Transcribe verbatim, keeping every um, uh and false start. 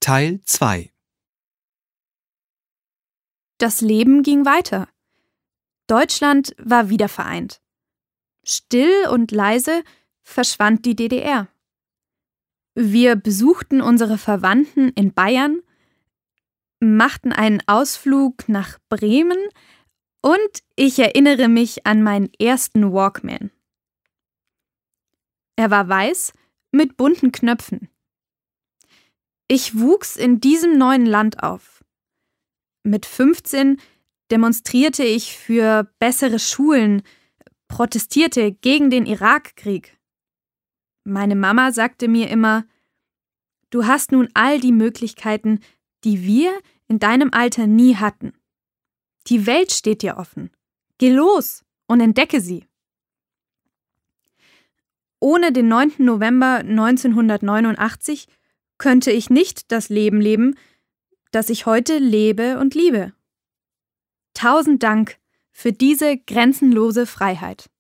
Teil zwei. Das Leben ging weiter. Deutschland war wieder vereint. Still und leise verschwand die D D R. Wir besuchten unsere Verwandten in Bayern, machten einen Ausflug nach Bremen und ich erinnere mich an meinen ersten Walkman. Er war weiß mit bunten Knöpfen. Ich wuchs in diesem neuen Land auf. Mit fünfzehn demonstrierte ich für bessere Schulen, protestierte gegen den Irakkrieg. Meine Mama sagte mir immer: Du hast nun all die Möglichkeiten, die wir in deinem Alter nie hatten. Die Welt steht dir offen. Geh los und entdecke sie. Ohne den neunten November neunzehnhundertneunundachtzig könnte ich nicht das Leben leben, das ich heute lebe und liebe. Tausend Dank für diese grenzenlose Freiheit.